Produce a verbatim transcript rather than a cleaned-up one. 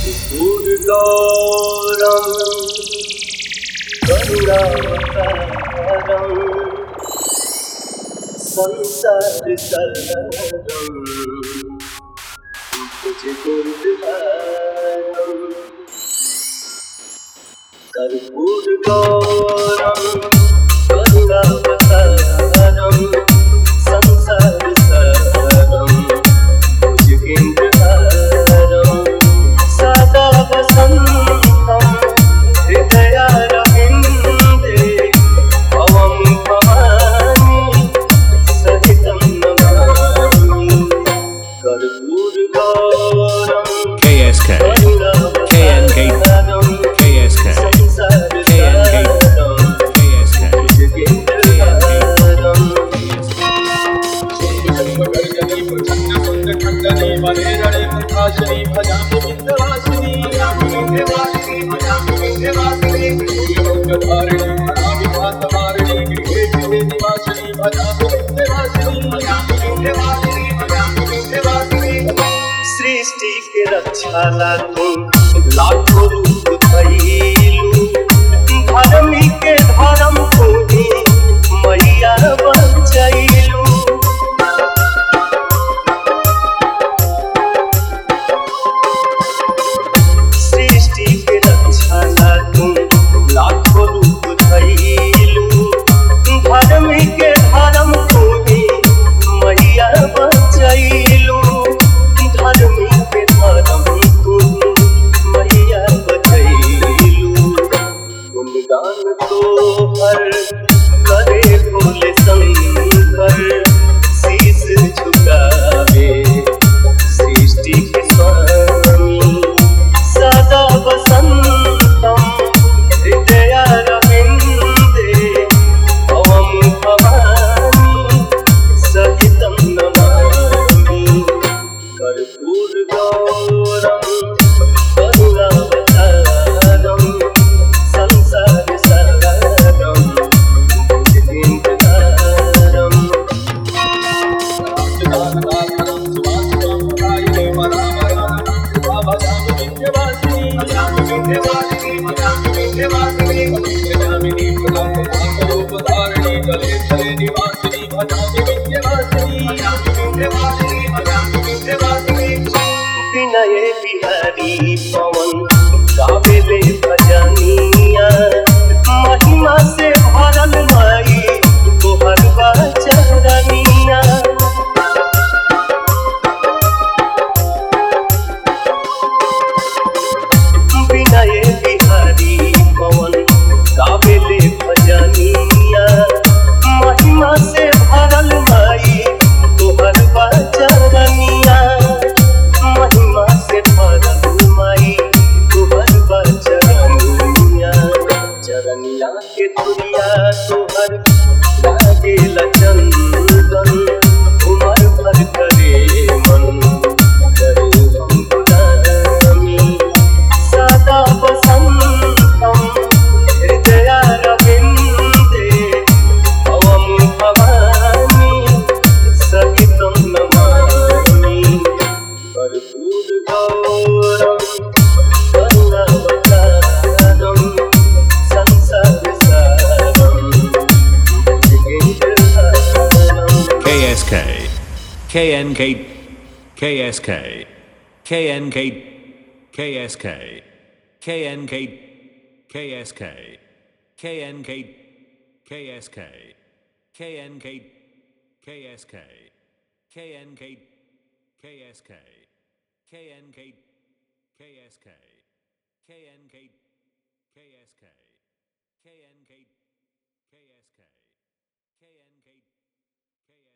कर्पूरगौरं करुणावतारं संसारसारं भुजगेन्द्रहारं कर्पूरगौरं करुणावतारं संसारसारं भुजगेन्द्रहारं सदा वसन्तं हृदयारविन्दे भवं भवानी सहितं Namami कर्पूरगौरं K S K, K N K, K S K, K N K, K S K, खंडने वरेरणे मुखाशने भजामि Vindhyavasini Vindhyavasini भजामि Vindhyavasini योगधारिणी भजामि भातवारिणी गृहे गृहे निवासिनी भजामि विंध्यवासिनी भजामि विंध्यवासिनी भजामि विंध्यवासिनी सृष्टि के रक्षाला तुम लाखों रूप धइलू धर्मी के धर्म को ही मैया बचैलू सृष्टि के रक्षाला तुम लाखों रूप धइलू धर्मी के धर्म को ही मैया बचैलू धर्मी के धर्म को मैया बचैलू गुणगान तो हर करे भोले शंकर शीश झुकावे सृष्टि के स्वामी सदा वसन्तं हृदयारविन्दे भवं भवानी सहितं नमामि कर्पूरगौरं करुणावतारं संसारसारं भुजगेन्द्रहारं रामदासदासनं सुवासिनं परायणे वरावरानं भजामि विंध्यवासिनी भजामि विंध्यवासिनी भजामि विंध्यवासिनी भजामिनी भजामि जले जले निवासिनी भजामि विंध्यवासिनी भजामि विंध्यवासिनी भजामि विंध्यवासिनी विनय बिहारी पवन गावेले भजनिया महिमा से भरल माई तोहर बचरनिया विनय बिहारी पवन गावेले भजनिया महिमा से भरल माई तोहर बचरनिया महिमा से भरल माई तोहर बचरनिया चरनिया के तुरिया तोहर लागेला चंदन उमर भर करे मन करे हम गुलामी सदा वसन्तं हृदयारविन्दे भवं भवानी सहितं Namami कर्पूरगौरं करुणावतारं संसारसारं भुजगेन्द्रहारं K S K, K N K, K S K, K N K, K S K, K N K, K S K, K N K, K S K, K N K, K S K, K N K, K S K, K N K, K S K, K N K, K S K, K N K, K S K, K N K, K S K.